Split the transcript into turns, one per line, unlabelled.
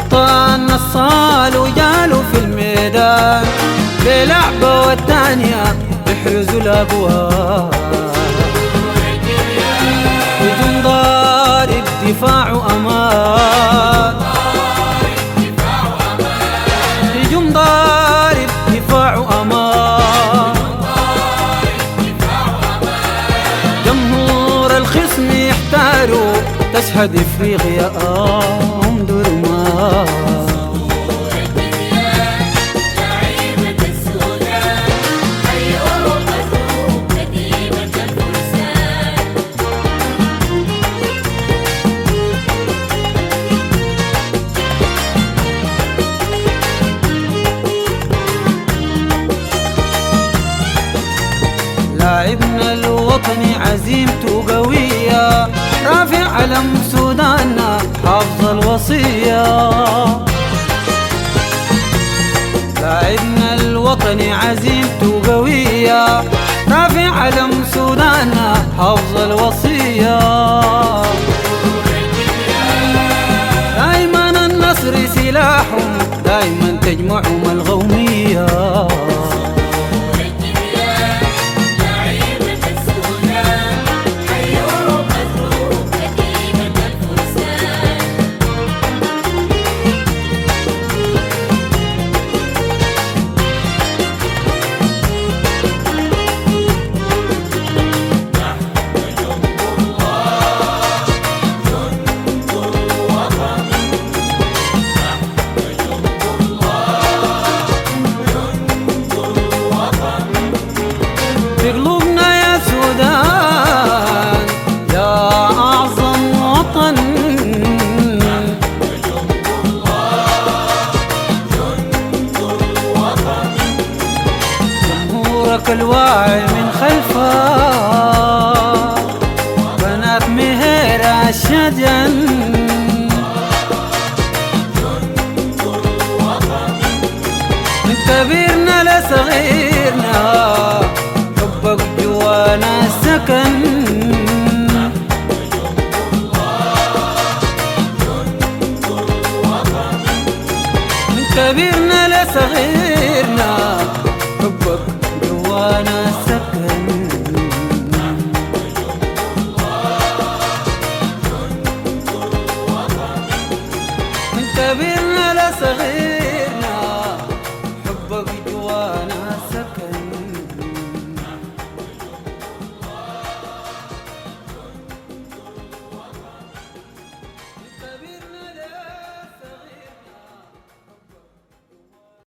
أبطال نصال وجالوا في الميدان بلعبة والتانية يحرزوا الأبواب، هجوم ضارب دفاع وأمان، هجوم ضارب دفاع وأمان. جمهور الخصم يحتاروا تشهد إفريقيا درمان. لاعبنا الوطني عزيمته قوية، رافع علم سوداننا حافظ الوصية. لاعبنا الوطني عزيمته قوية، رافع علم سوداننا حافظ الوصية. دايما النصر سلاحهم، دايما تجمعهم الغومية. في قلوبنا يا سودان يا أعظم وطن، جمهورك الواعي من خلفه بنات مهير الشجن. من كبيرنا لصغيرنا حبك جوانا سكن. من كبيرنا لصغيرنا